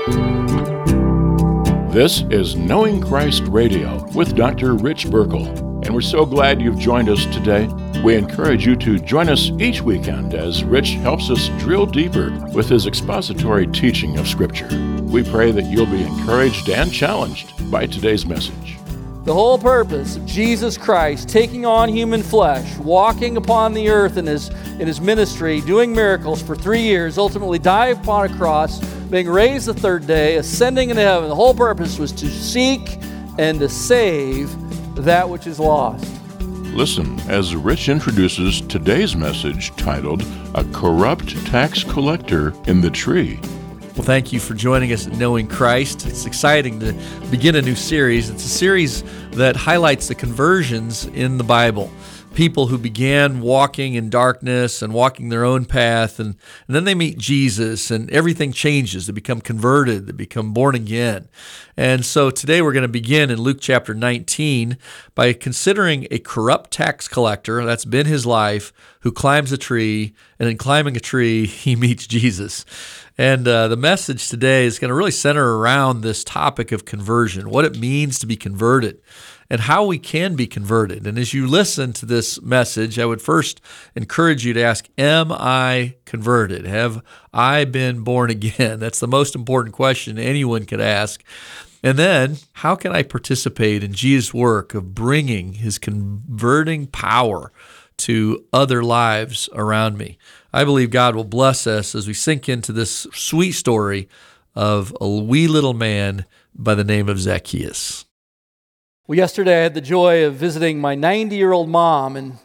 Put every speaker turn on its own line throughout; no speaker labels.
This is Knowing Christ Radio with Dr. Rich Burkle, and we're so glad you've joined us today. We encourage you to join us each weekend as Rich helps us drill deeper with his expository teaching of Scripture. We pray that you'll be encouraged and challenged by today's message.
The whole purpose of Jesus Christ taking on human flesh, walking upon the earth in his ministry, doing miracles for 3 years, ultimately dying upon a cross, being raised the third day, ascending into heaven. The whole purpose was to seek and to save that which is lost.
Listen as Rich introduces today's message titled, A Corrupt Tax Collector in the Tree.
Well, thank you for joining us at Knowing Christ. It's exciting to begin a new series. It's a series that highlights the conversions in the Bible. People who began walking in darkness and walking their own path, and then they meet Jesus, and everything changes. They become converted. They become born again. And so today we're going to begin in Luke chapter 19 by considering a corrupt tax collector, that's been his life, who climbs a tree, and in climbing a tree, he meets Jesus. And the message today is going to really center around this topic of conversion, what it means to be converted, and how we can be converted. And as you listen to this message, I would first encourage you to ask, am I converted? Have I been born again? That's the most important question anyone could ask. And then, how can I participate in Jesus' work of bringing his converting power to other lives around me? I believe God will bless us as we sink into this sweet story of a wee little man by the name of Zacchaeus.
Well, yesterday I had the joy of visiting my 90-year-old mom, and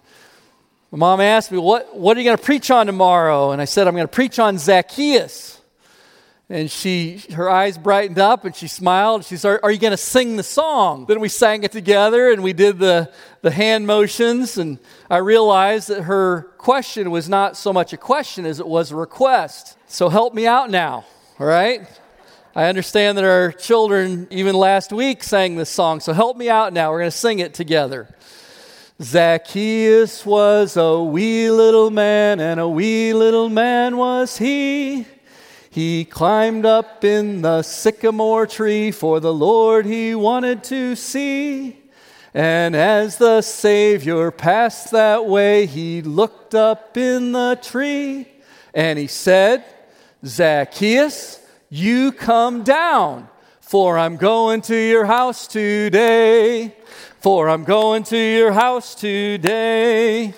my mom asked me, what are you going to preach on tomorrow? And I said, I'm going to preach on Zacchaeus. And her eyes brightened up, and she smiled. She said, are you going to sing the song? Then we sang it together, and we did the hand motions, and I realized that her question was not so much a question as it was a request. So help me out now, all right? I understand that our children, even last week, sang this song, so help me out now. We're going to sing it together. Zacchaeus was a wee little man, and a wee little man was he. He climbed up in the sycamore tree, for the Lord he wanted to see. And as the Savior passed that way, he looked up in the tree, and he said, Zacchaeus, you come down, for I'm going to your house today. For I'm going to your house today.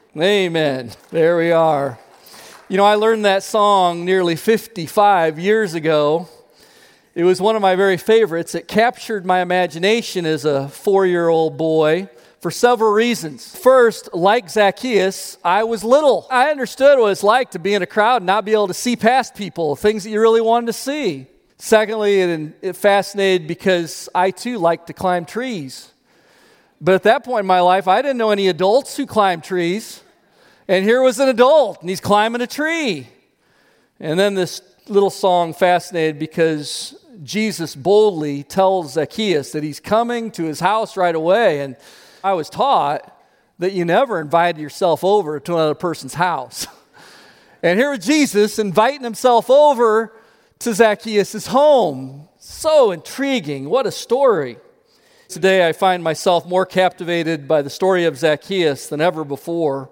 Amen. There we are. You know, I learned that song nearly 55 years ago. It was one of my very favorites. It captured my imagination as a 4-year-old boy for several reasons. First, like Zacchaeus, I was little. I understood what it's like to be in a crowd and not be able to see past people, things that you really wanted to see. Secondly, it fascinated because I too liked to climb trees. But at that point in my life, I didn't know any adults who climbed trees. And here was an adult, and he's climbing a tree. And then this little song fascinated because Jesus boldly tells Zacchaeus that he's coming to his house right away. And I was taught that you never invited yourself over to another person's house. And here was Jesus inviting himself over to Zacchaeus' home. So intriguing. What a story. Today I find myself more captivated by the story of Zacchaeus than ever before.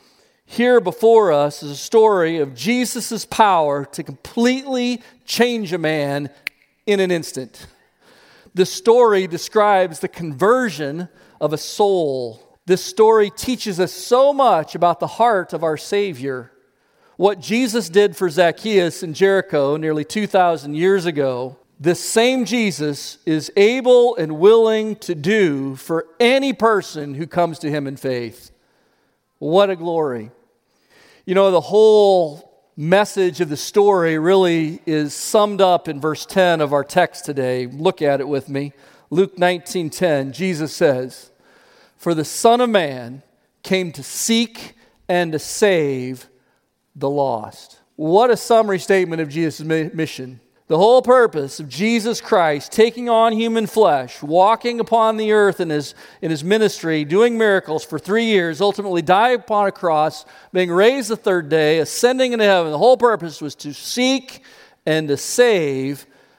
Here before us is a story of Jesus' power to completely change a man in an instant. The story describes the conversion of a soul. This story teaches us so much about the heart of our Savior. What Jesus did for Zacchaeus in Jericho nearly 2,000 years ago, this same Jesus is able and willing to do for any person who comes to him in faith. What a glory. You know, the whole message of the story really is summed up in verse 10 of our text today. Look at it with me. Luke 19:10, Jesus says, "For the Son of Man came to seek and to save the lost." What a summary statement of Jesus' mission. The whole purpose of Jesus Christ taking on human flesh, walking upon the earth in his ministry, doing miracles for 3 years, ultimately dying upon a cross, being raised the third day, ascending into heaven. The whole purpose was to seek and to save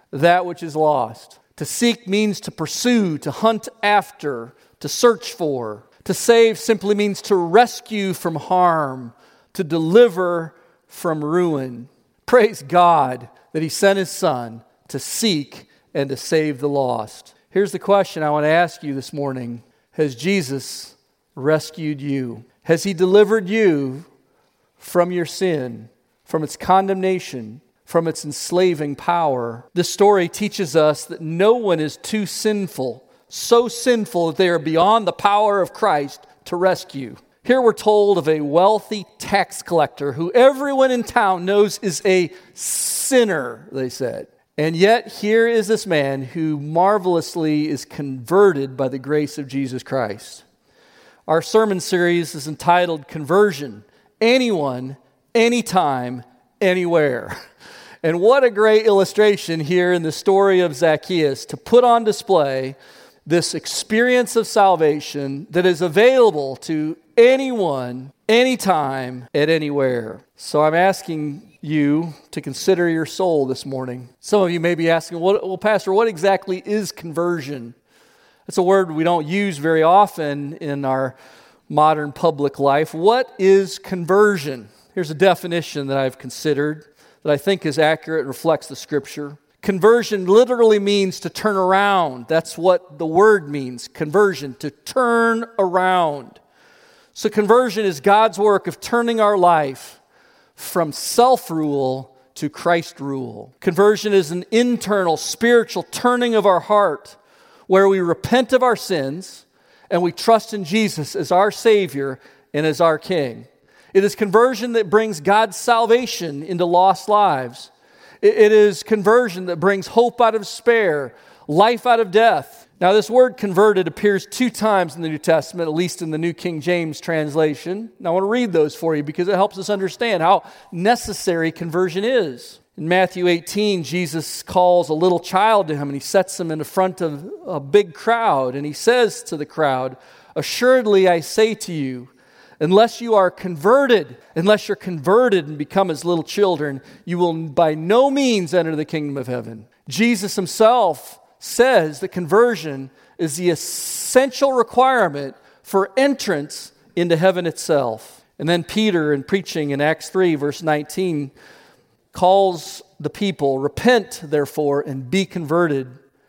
that which is lost. To seek means to pursue, to hunt after, to search for. To save simply means to rescue from harm, to deliver from ruin. Praise God that He sent His Son to seek and to save the lost. Here's the question I want to ask you this morning. Has Jesus rescued you? Has He delivered you from your sin, from its condemnation, from its enslaving power? This story teaches us that no one is too sinful, so sinful that they are beyond the power of Christ to rescue. Here we're told of a wealthy tax collector who everyone in town knows is a sinner, they said. And yet here is this man who marvelously is converted by the grace of Jesus Christ. Our sermon series is entitled Conversion, Anyone, Anytime, Anywhere. And what a great illustration here in the story of Zacchaeus to put on display this experience of salvation that is available to anyone, anytime, and anywhere. So I'm asking you to consider your soul this morning. Some of you may be asking, well, Pastor, what exactly is conversion? It's a word we don't use very often in our modern public life. What is conversion? Here's a definition that I've considered that I think is accurate and reflects the Scripture. Conversion literally means to turn around. That's what the word means, conversion, to turn around. So conversion is God's work of turning our life from self-rule to Christ rule. Conversion is an internal, spiritual turning of our heart where we repent of our sins and we trust in Jesus as our Savior and as our King. It is conversion that brings God's salvation into lost lives. It is conversion that brings hope out of despair, life out of death. Now, this word converted appears 2 times in the New Testament, at least in the New King James translation. Now, I want to read those for you because it helps us understand how necessary conversion is. In Matthew 18, Jesus calls a little child to him and He sets him in the front of a big crowd. And He says to the crowd, "Assuredly, I say to you, unless you're converted and become as little children, you will by no means enter the kingdom of heaven." Jesus Himself says that conversion is the essential requirement for entrance into heaven itself. And then Peter, in preaching in Acts 3, verse 19, calls the people, "Repent, therefore, and be converted,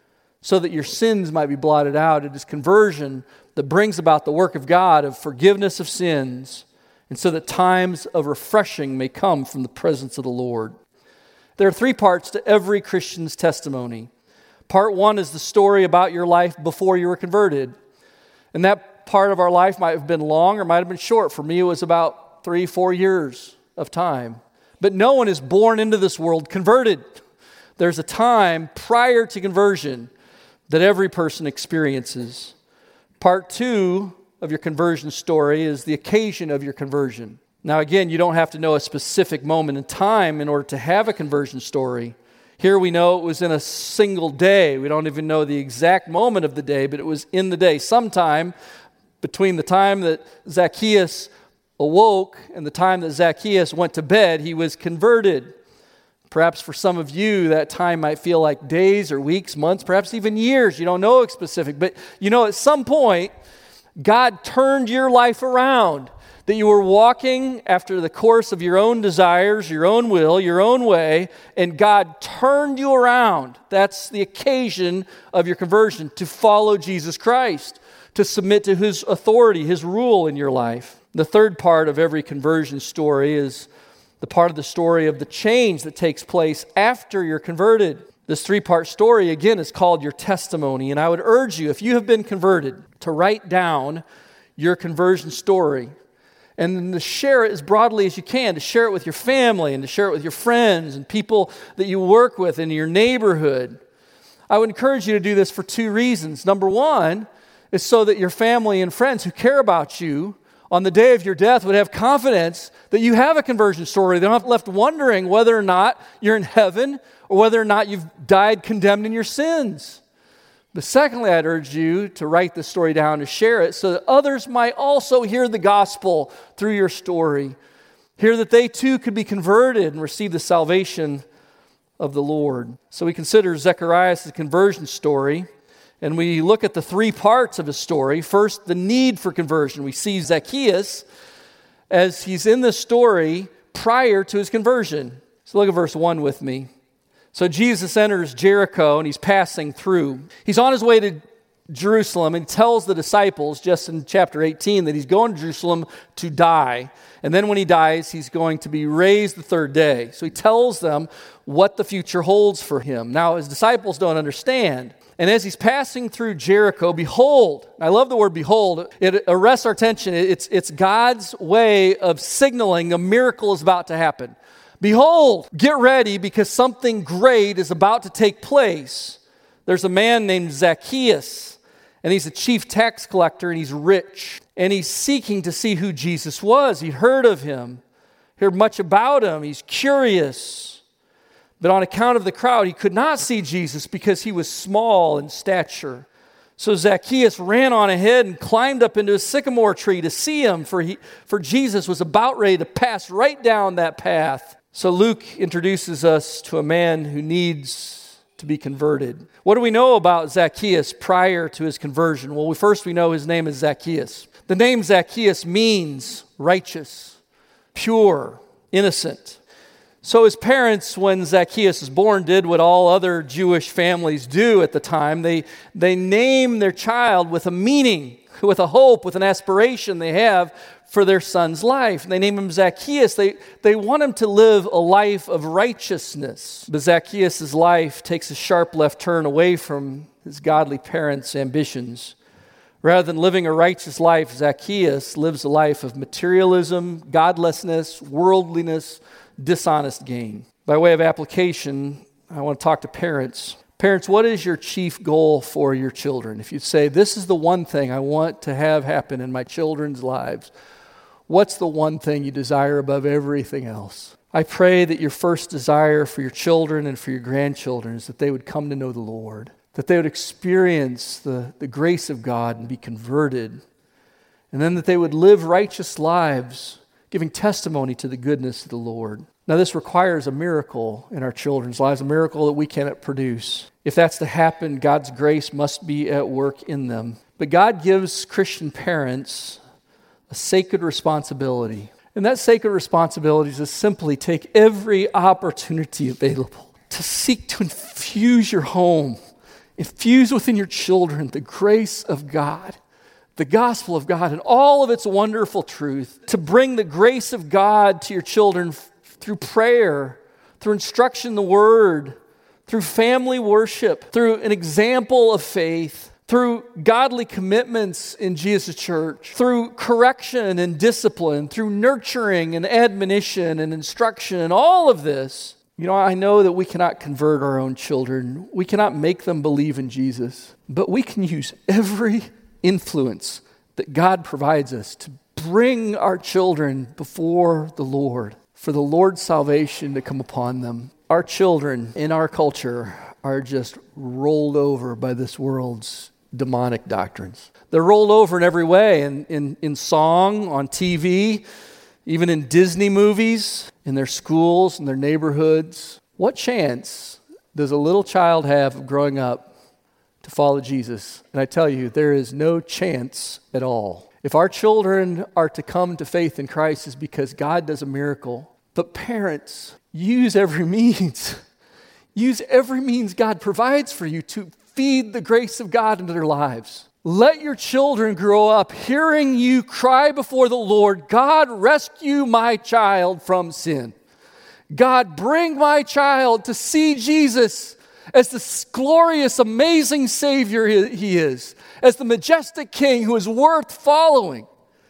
so that your sins might be blotted out." It is conversion that brings about the work of God of forgiveness of sins, and so that times of refreshing may come from the presence of the Lord. There are 3 parts to every Christian's testimony. Part 1 is the story about your life before you were converted. And that part of our life might have been long or might have been short. For me, it was about 3-4 years of time. But no one is born into this world converted. There's a time prior to conversion that every person experiences. Part 2 of your conversion story is the occasion of your conversion. Now again, you don't have to know a specific moment in time in order to have a conversion story. Here we know it was in a single day. We don't even know the exact moment of the day, but it was in the day. Sometime between the time that Zacchaeus awoke and the time that Zacchaeus went to bed, he was converted. Perhaps for some of you, that time might feel like days or weeks, months, perhaps even years. You don't know specific, but at some point, God turned your life around. That you were walking after the course of your own desires, your own will, your own way, and God turned you around. That's the occasion of your conversion, to follow Jesus Christ, to submit to His authority, His rule in your life. The third part of every conversion story is the part of the story of the change that takes place after you're converted. This 3-part story, again, is called your testimony, and I would urge you, if you have been converted, to write down your conversion story. And then to share it as broadly as you can, to share it with your family and to share it with your friends and people that you work with in your neighborhood. I would encourage you to do this for 2 reasons. Number 1 is so that your family and friends who care about you on the day of your death would have confidence that you have a conversion story. They're not left wondering whether or not you're in heaven or whether or not you've died condemned in your sins. But secondly, I'd urge you to write the story down, to share it, so that others might also hear the gospel through your story. Hear that they too could be converted and receive the salvation of the Lord. So we consider Zechariah's conversion story, and we look at the three parts of his story. First, the need for conversion. We see Zacchaeus as he's in this story prior to his conversion. So look at verse 1 with me. So Jesus enters Jericho and he's passing through. He's on his way to Jerusalem and tells the disciples just in chapter 18 that he's going to Jerusalem to die. And then when he dies, he's going to be raised the third day. So he tells them what the future holds for him. Now, his disciples don't understand. And as he's passing through Jericho, behold, I love the word behold, it arrests our attention. It's God's way of signaling a miracle is about to happen. Behold, get ready because something great is about to take place. There's a man named Zacchaeus, and he's a chief tax collector, and he's rich. And he's seeking to see who Jesus was. He heard of him, heard much about him. He's curious. But on account of the crowd, he could not see Jesus because he was small in stature. So Zacchaeus ran on ahead and climbed up into a sycamore tree to see him, for Jesus was about ready to pass right down that path. So Luke introduces us to a man who needs to be converted. What do we know about Zacchaeus prior to his conversion? Well, first we know his name is Zacchaeus. The name Zacchaeus means righteous, pure, innocent. So his parents, when Zacchaeus was born, did what all other Jewish families do at the time. They name their child with a meaning, with a hope, with an aspiration they have for their son's life. And they name him Zacchaeus. They want him to live a life of righteousness. But Zacchaeus' life takes a sharp left turn away from his godly parents' ambitions. Rather than living a righteous life, Zacchaeus lives a life of materialism, godlessness, worldliness, dishonest gain. By way of application, I want to talk to parents. Parents, what is your chief goal for your children? If you say, this is the one thing I want to have happen in my children's lives, what's the one thing you desire above everything else? I pray that your first desire for your children and for your grandchildren is that they would come to know the Lord, that they would experience the grace of God and be converted, and then that they would live righteous lives, giving testimony to the goodness of the Lord. Now, this requires a miracle in our children's lives, a miracle that we cannot produce. If that's to happen, God's grace must be at work in them. But God gives Christian parents a sacred responsibility. And that sacred responsibility is to simply take every opportunity available to seek to infuse your home, infuse within your children the grace of God, the gospel of God, and all of its wonderful truth, to bring the grace of God to your children through prayer, through instruction in the Word, through family worship, through an example of faith, through godly commitments in Jesus' church, through correction and discipline, through nurturing and admonition and instruction, and all of this. You know, I know that we cannot convert our own children. We cannot make them believe in Jesus, but we can use every influence that God provides us to bring our children before the Lord, for the Lord's salvation to come upon them. Our children in our culture are just rolled over by this world's demonic doctrines. They're rolled over in every way, in song, on TV, even in Disney movies, in their schools, in their neighborhoods. What chance does a little child have of growing up to follow Jesus? And I tell you, there is no chance at all. If our children are to come to faith in Christ, it's because God does a miracle. But parents, use every means. Use every means God provides for you to feed the grace of God into their lives. Let your children grow up hearing you cry before the Lord, God, rescue my child from sin. God, bring my child to see Jesus as the glorious, amazing Savior he is, as the majestic King who is worth following.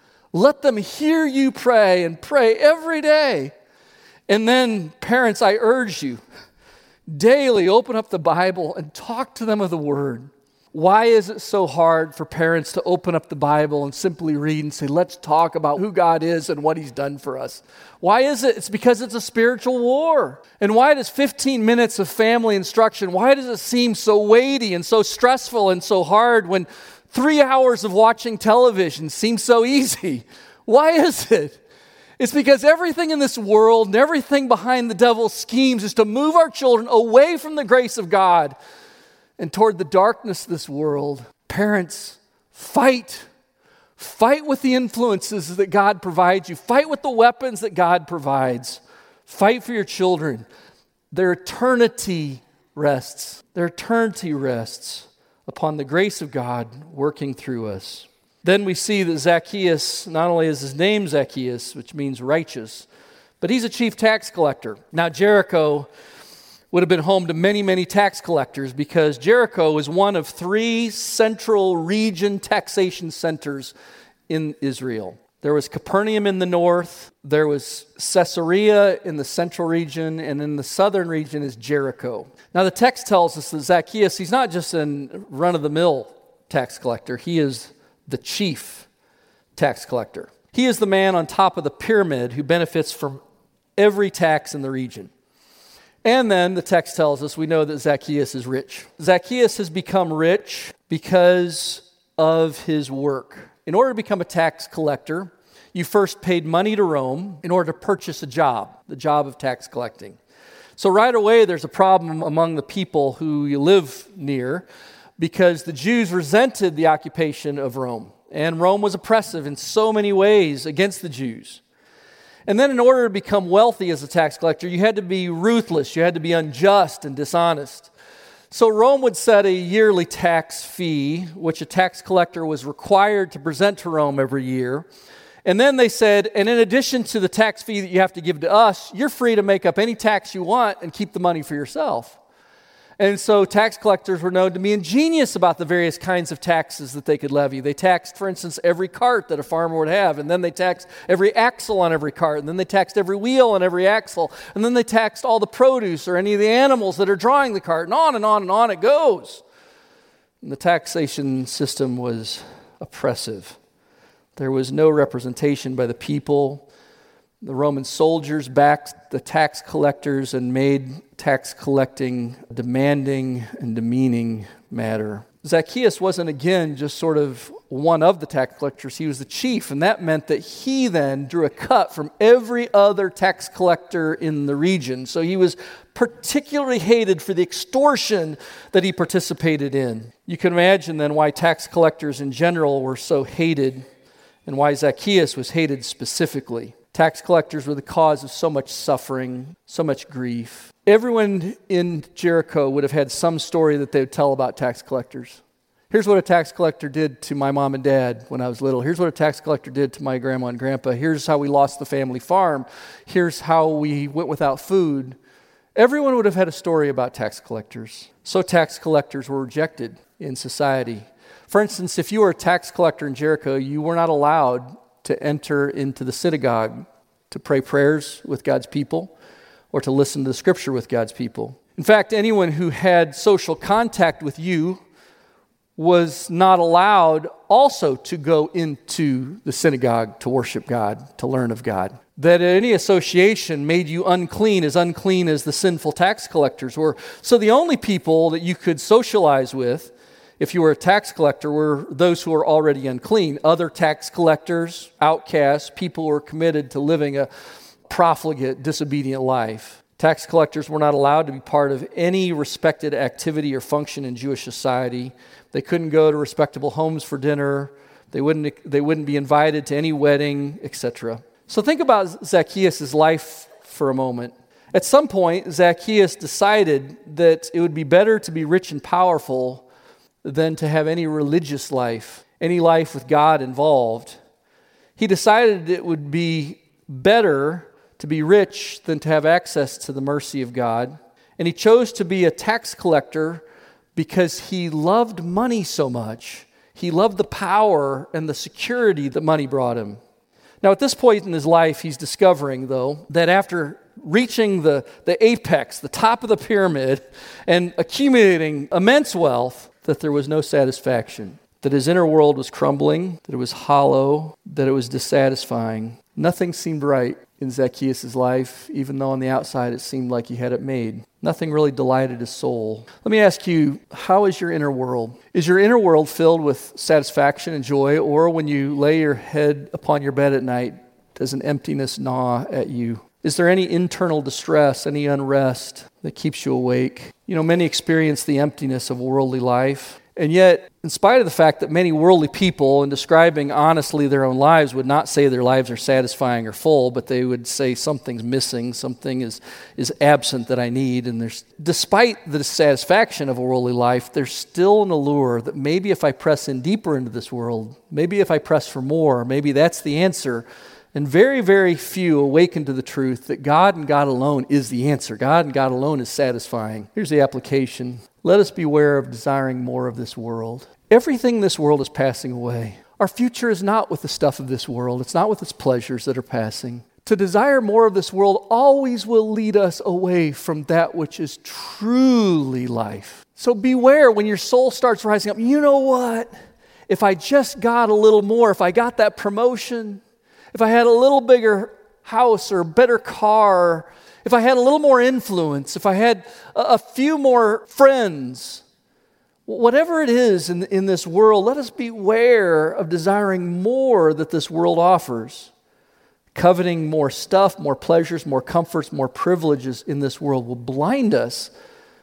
Let them hear you pray and pray every day. And then, parents, I urge you, daily open up the Bible and talk to them of the Word. Why is it so hard for parents to open up the Bible and simply read and say, let's talk about who God is and what He's done for us? Why is it? It's because it's a spiritual war. And why does 15 minutes of family instruction, why does it seem so weighty and so stressful and so hard when 3 hours of watching television seems so easy? Why is it? It's because everything in this world and everything behind the devil's schemes is to move our children away from the grace of God and toward the darkness of this world. Parents, fight. Fight with the influences that God provides you. Fight with the weapons that God provides. Fight for your children. Their eternity rests. Their eternity rests upon the grace of God working through us. Then we see that Zacchaeus, not only is his name Zacchaeus, which means righteous, but he's a chief tax collector. Now, Jericho would have been home to many, many tax collectors because Jericho is one of 3 central region taxation centers in Israel. There was Capernaum in the north, there was Caesarea in the central region, and in the southern region is Jericho. Now, the text tells us that Zacchaeus, he's not just a run-of-the-mill tax collector, he is the chief tax collector. He is the man on top of the pyramid who benefits from every tax in the region. And then the text tells us, we know that Zacchaeus is rich. Zacchaeus has become rich because of his work. In order to become a tax collector, you first paid money to Rome in order to purchase a job, the job of tax collecting. So right away, there's a problem among the people who you live near, because the Jews resented the occupation of Rome. And Rome was oppressive in so many ways against the Jews. And then in order to become wealthy as a tax collector, you had to be ruthless, you had to be unjust and dishonest. So Rome would set a yearly tax fee, which a tax collector was required to present to Rome every year. And then they said, and in addition to the tax fee that you have to give to us, you're free to make up any tax you want and keep the money for yourself. And so tax collectors were known to be ingenious about the various kinds of taxes that they could levy. They taxed, for instance, every cart that a farmer would have, and then they taxed every axle on every cart, and then they taxed every wheel on every axle, and then they taxed all the produce or any of the animals that are drawing the cart, and on and on and on it goes. And the taxation system was oppressive. There was no representation by the people. The Roman soldiers backed the tax collectors and made tax collecting demanding and demeaning matter. Zacchaeus wasn't, again, just sort of one of the tax collectors. He was the chief, and that meant that he then drew a cut from every other tax collector in the region. So he was particularly hated for the extortion that he participated in. You can imagine then why tax collectors in general were so hated and why Zacchaeus was hated specifically. Tax collectors were the cause of so much suffering, so much grief. Everyone in Jericho would have had some story that they would tell about tax collectors. Here's what a tax collector did to my mom and dad when I was little. Here's what a tax collector did to my grandma and grandpa. Here's how we lost the family farm. Here's how we went without food. Everyone would have had a story about tax collectors. So tax collectors were rejected in society. For instance, if you were a tax collector in Jericho, you were not allowed to enter into the synagogue to pray prayers with God's people or to listen to the scripture with God's people. In fact, anyone who had social contact with you was not allowed also to go into the synagogue to worship God, to learn of God. That any association made you unclean as the sinful tax collectors were. So the only people that you could socialize with if you were a tax collector were those who were already unclean. Other tax collectors, outcasts, people who were committed to living a profligate, disobedient life. Tax collectors were not allowed to be part of any respected activity or function in Jewish society. They couldn't go to respectable homes for dinner. They wouldn't be invited to any wedding, etc. So think about Zacchaeus' life for a moment. At some point, Zacchaeus decided that it would be better to be rich and powerful than to have any religious life, any life with God involved. He decided it would be better to be rich than to have access to the mercy of God. And he chose to be a tax collector because he loved money so much. He loved the power and the security that money brought him. Now, at this point in his life, he's discovering, though, that after reaching the apex, the top of the pyramid, and accumulating immense wealth, that there was no satisfaction, that his inner world was crumbling, that it was hollow, that it was dissatisfying. Nothing seemed right in Zacchaeus' life, even though on the outside it seemed like he had it made. Nothing really delighted his soul. Let me ask you, how is your inner world? Is your inner world filled with satisfaction and joy, or when you lay your head upon your bed at night, Does an emptiness gnaw at you? Is there any internal distress, any unrest that keeps you awake? Many experience the emptiness of worldly life. And yet, in spite of the fact that many worldly people, in describing honestly their own lives, would not say their lives are satisfying or full, but they would say something's missing, something is absent that I need. And despite the dissatisfaction of a worldly life, there's still an allure that maybe if I press in deeper into this world, maybe if I press for more, maybe that's the answer. And very, very few awaken to the truth that God and God alone is the answer. God and God alone is satisfying. Here's the application. Let us beware of desiring more of this world. Everything in this world is passing away. Our future is not with the stuff of this world. It's not with its pleasures that are passing. To desire more of this world always will lead us away from that which is truly life. So beware when your soul starts rising up. You know what? If I just got a little more, if I got that promotion, if I had a little bigger house or better car, if I had a little more influence, if I had a few more friends, whatever it is in this world, let us beware of desiring more that this world offers. Coveting more stuff, more pleasures, more comforts, more privileges in this world will blind us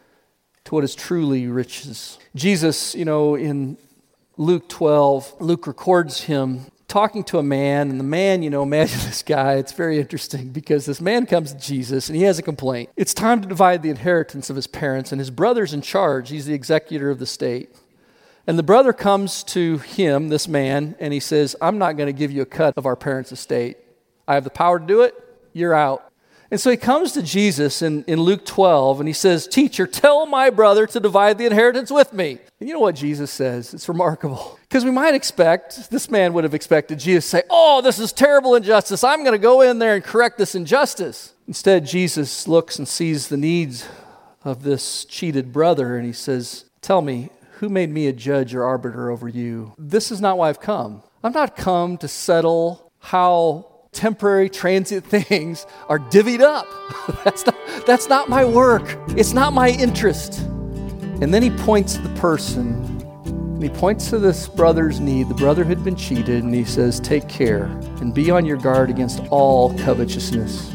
to what is truly riches. Jesus, in Luke 12, Luke records him talking to a man, and the man, imagine this guy. It's very interesting because this man comes to Jesus and he has a complaint. It's time to divide the inheritance of his parents, and his brother's in charge. He's the executor of the state. And the brother comes to him, this man, and he says, I'm not going to give you a cut of our parents' estate. I have the power to do it. You're out. And so he comes to Jesus in Luke 12, and he says, Teacher, tell my brother to divide the inheritance with me. And you know what Jesus says? It's remarkable. Because we might expect, this man would have expected Jesus to say, oh, this is terrible injustice. I'm going to go in there and correct this injustice. Instead, Jesus looks and sees the needs of this cheated brother, and he says, tell me, who made me a judge or arbiter over you? This is not why I've come. I've not come to settle how temporary, transient things are divvied up. That's not my work. It's not my interest. And then he points to the person, and he points to this brother's need. The brother had been cheated, and he says, take care and be on your guard against all covetousness.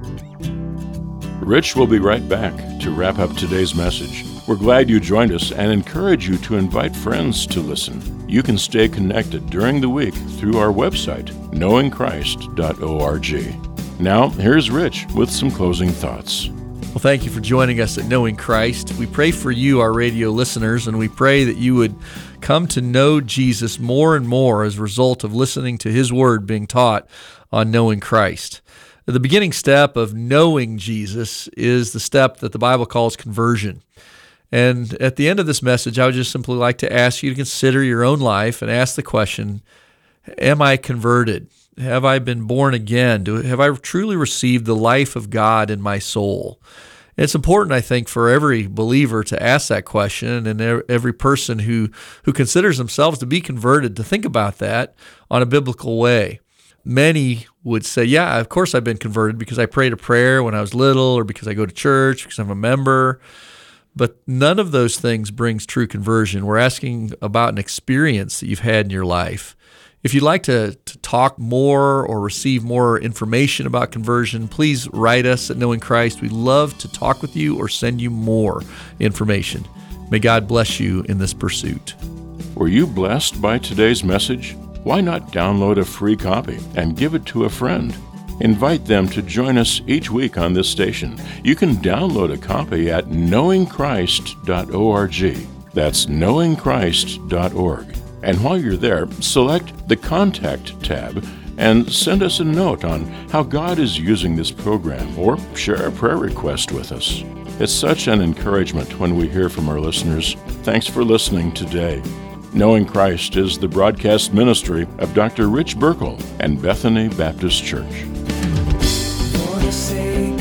Rich will be right back to wrap up today's message. We're glad you joined us and encourage you to invite friends to listen. You can stay connected during the week through our website, knowingchrist.org. Now, here's Rich with some closing thoughts.
Well, thank you for joining us at Knowing Christ. We pray for you, our radio listeners, and we pray that you would come to know Jesus more and more as a result of listening to His Word being taught on Knowing Christ. The beginning step of knowing Jesus is the step that the Bible calls conversion. And at the end of this message, I would just simply like to ask you to consider your own life and ask the question, am I converted? Have I been born again? Have I truly received the life of God in my soul? It's important, I think, for every believer to ask that question, and every person who considers themselves to be converted to think about that on a biblical way. Many would say, yeah, of course I've been converted because I prayed a prayer when I was little, or because I go to church, because I'm a member. But none of those things brings true conversion. We're asking about an experience that you've had in your life. If you'd like to talk more or receive more information about conversion, please write us at Knowing Christ. We'd love to talk with you or send you more information. May God bless you in this pursuit.
Were you blessed by today's message? Why not download a free copy and give it to a friend? Invite them to join us each week on this station. You can download a copy at knowingchrist.org. That's knowingchrist.org. And while you're there, select the Contact tab and send us a note on how God is using this program, or share a prayer request with us. It's such an encouragement when we hear from our listeners. Thanks for listening today. Knowing Christ is the broadcast ministry of Dr. Rich Burkle and Bethany Baptist Church.
For the sake